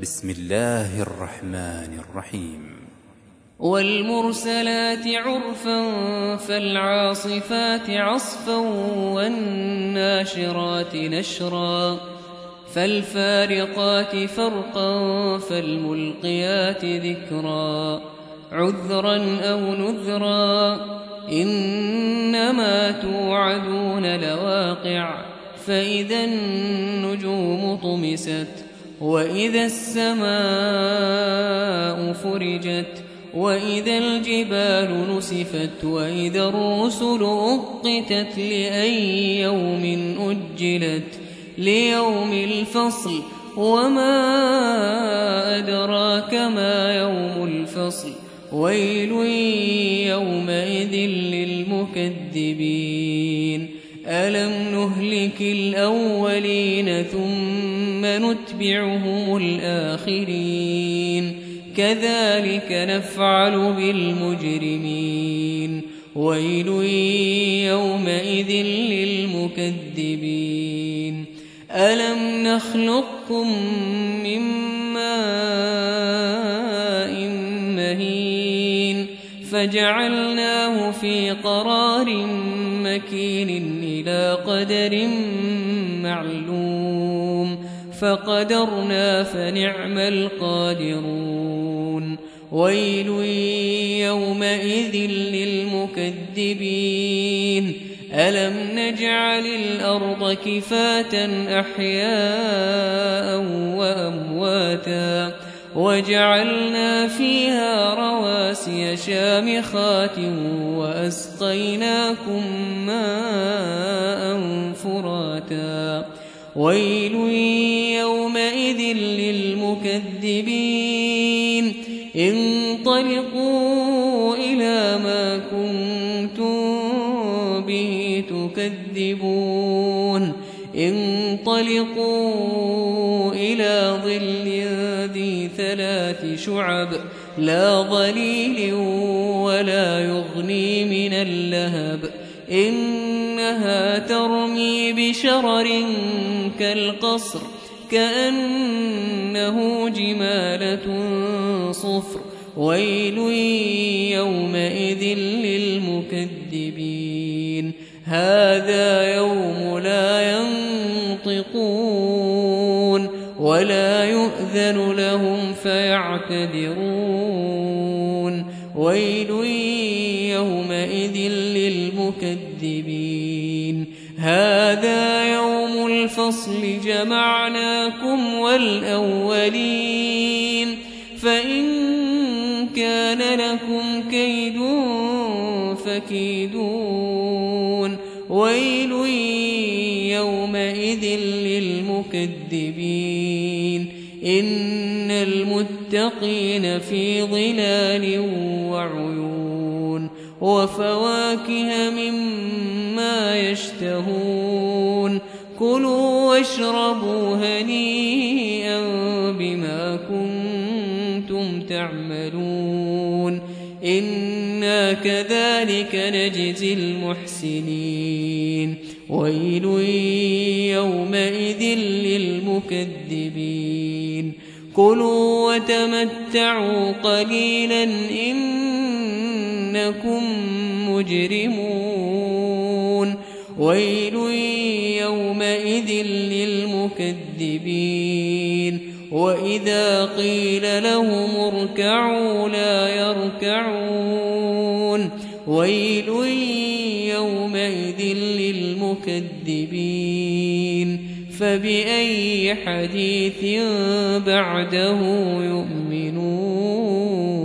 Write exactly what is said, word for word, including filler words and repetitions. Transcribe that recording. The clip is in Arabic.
بسم الله الرحمن الرحيم. والمرسلات عرفا فالعاصفات عصفا والناشرات نشرا فالفارقات فرقا فالملقيات ذكرا عذرا أو نذرا إنما توعدون لواقع فإذا النجوم طمست وإذا السماء فرجت وإذا الجبال نسفت وإذا الرسل أقتت لأي يوم أجلت ليوم الفصل وما أدراك ما يوم الفصل ويل يومئذ للمكذبين ألم نهلك الأولين ثم نتبعهم الآخرين كذلك نفعل بالمجرمين ويل يومئذ للمكذبين ألم نخلقكم من ماء مهين فجعلناه في قرار مكين إلى قدر معلوم فقدرنا فنعم القادرون ويل يومئذ للمكذبين ألم نجعل الأرض كفاة أحياء وأمواتا وجعلنا فيها رواسي شامخات وأسقيناكم ماء فراتا ويل يومئذ للمكذبين انطلقوا إلى ما كنتم به تكذبون انطلقوا إلى ظل ذي ثلاث شعب لا ظليل ولا يغني من اللهب إنها ترمي بشرر كالقصر كأنه جمالة صفر ويل يومئذ للمكذبين هذا يوم لا ينطقون ولا يؤذن لهم فيعتذرون ويل يومئذ للمكذبين هذا يوم الفصل جمعناكم والأولين فإن كان لكم كيد فكيدون ويل يومئذ للمكذبين إن المتقين في ظلال وعيون وفواكه مما يشتهون كلوا واشربوا هنيئا بما كنتم تعملون إنا كذلك نجزي المحسنين ويل يومئذ للمكذبين كلوا وتمتعوا قليلا إنكم مجرمون ويل يومئذ للمكذبين وإذا قيل لهم اركعوا لا يركعون ويل يومئذ للمكذبين فبأي حديث بعده يؤمنون.